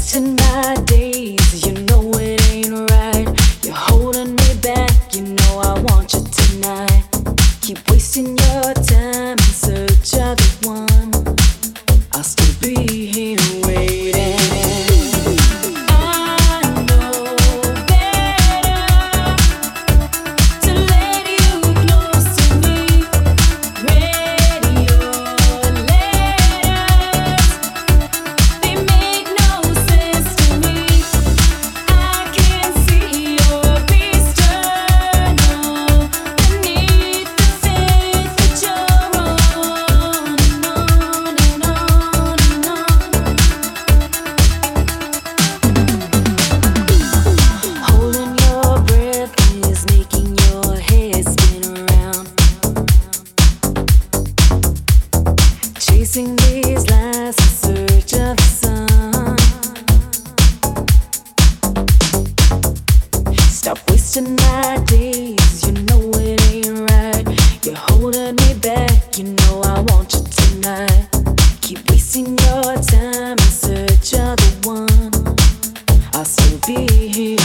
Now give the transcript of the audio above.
wasting my days, you know it ain't right. You're holding me back, you know I want you tonight. Keep wasting your time in search of the one. I'll still be here waiting. I know better to let you close to me. Read your letters, they make no sense to me. I can see your peace journal beneath the faith that you're on and on and on and on. Holding your breath is making your head spin around. Chasing these lies in search of the sun. Stop wasting my days, you know it ain't right. You're holding me back, you know I want you tonight. Keep wasting your time in search of the one. I'll still be here